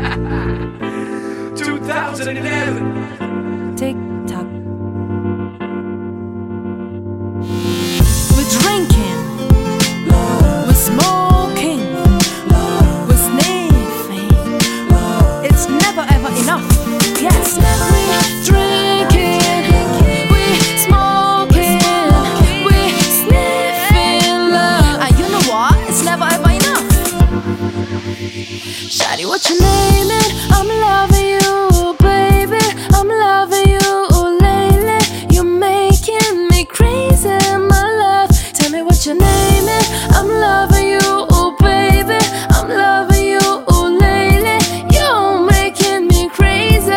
2011. Tick tock. We're drinking, we're smoking, we're sniffing. It's never ever enough. Yes, we're drinking, we're smoking, we're sniffing love. And you know what? It's never ever enough. Shawty, what you naming? I'm loving you, baby. I'm loving you lately. You're making me crazy, my love. Tell me what your name is. I'm loving you, baby. I'm loving you lately. You're making me crazy.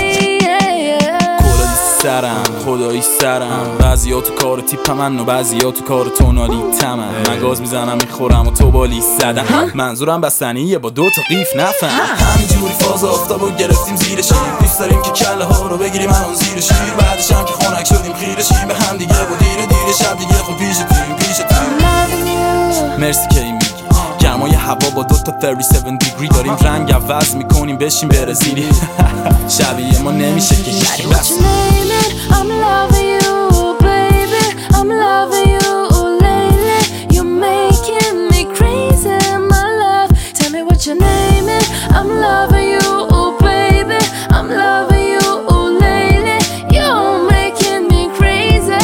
کلا سرم خدایی سرم بعضیا تو کار تیپ من و بعضیا تو کار تونالی تمن من گاز میزنم میخورم و تو بالی زدم منظورم بستنیه با 2 تا قیف نفهم همینجوری فاز آفتابو گرفتیم زیر شیر دوست داریم که کله ها رو بگیریم همون زیر شیر بعدش هم که خنک شدیم خیره شیم به هم دیگه و دیر شب دیگه خب پیشتیم مرسی که این میگی گرمای هوا با 2 تا 37 دیگری داریم رنگ عوض میکنیم بشیم برزیلی شبیه ما نمیشه که هیچی بس I'm loving you, baby. I'm loving you lately. You're making me crazy, my love. Tell me what your name is. I'm loving you, baby. I'm loving you lately. You're making me crazy.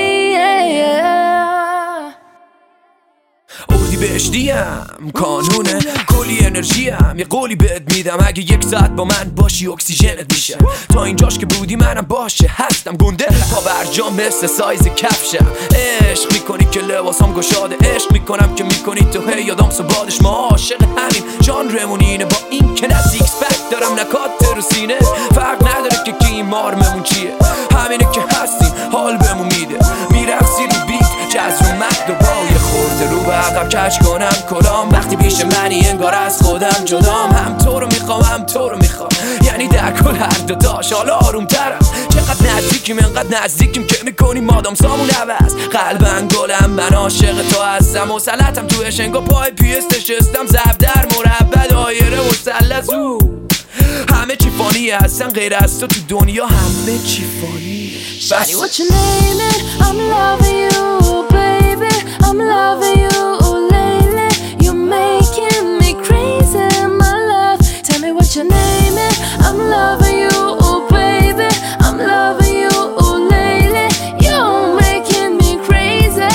اردی بهشتیم کانونه کلی انرژیم یه قولی بهت میدم اگه 1 ساعت با من باشی اکسیژنت میشه تا اینجاش که بودی منم باشه هستم گنده پا برجام مثل سایز کفشم عشق میکنی که لباسام گشاده عشق میکنم که میکنی تو هی یادم سبادش ما عاشق همین ژانرمون اینه با این که نه سیکس پک دارم نه کات رو سینه فرق نداره که کی مارممون چیه همینه که هستیم حال بهمون میده میرقصی رو بیت جز رو مد و با یه خورده رو به عقب کج کنم کلام وقتی پیش منی انگار از خودم جدام هم تو رو میخوام هم تو رو میخوام یعنی در کل هر دو داش حالا آروم ترم چقدر نزدیکیم انقدر نزدیکیم که میکنیم مادام سامون عوض قلبم گلم من عاشق تو هستم مسلطم تو اشنگا پای پیست نشستم زب در مربع دایره مثلث همه چی فانیه هستن غیر از تو دنیا همه چی فانیه Shawty, what your name is? I'm loving you, baby. I'm loving you lately. You're making me crazy, my love. Tell me what your name is. I'm loving you, baby. I'm loving you lately. You're making me crazy.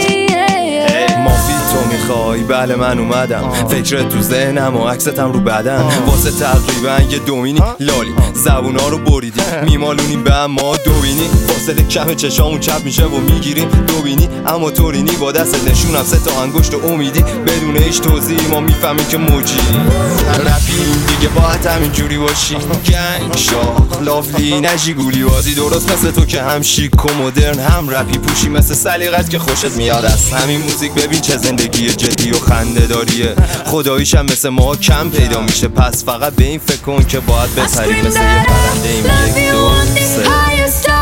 مافی تو میخوای بله من اومدم فکرت تو ذهنم و عکستم رو بدن واسه تقریبا یه دومینی لالی زبونا رو بریدی میمالونیم به اما دوبینی فاصله کم چشامون چپ میشه و میگیریم دوبینی اما تورینی با دست نشونم 3 تا انگشت امیدی بدون هیچ توضیحی ما میفهمیم که موجی رپی دیگه باید همینجوری باشی گنگ شاخ لافلی نجی گولی بازی درست مثل تو که هم شیک و مدرن هم رپی پوشی مثل سلیقت که خوشت میاد از همین موزیک ببین چه زندگی جدی و خنده داریه خداییش هم مثل ما کم پیدا میشه پس فقط به این فکر کن که باید بپری مثل یه پرنده این 1 2 3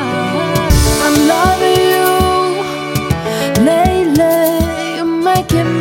Making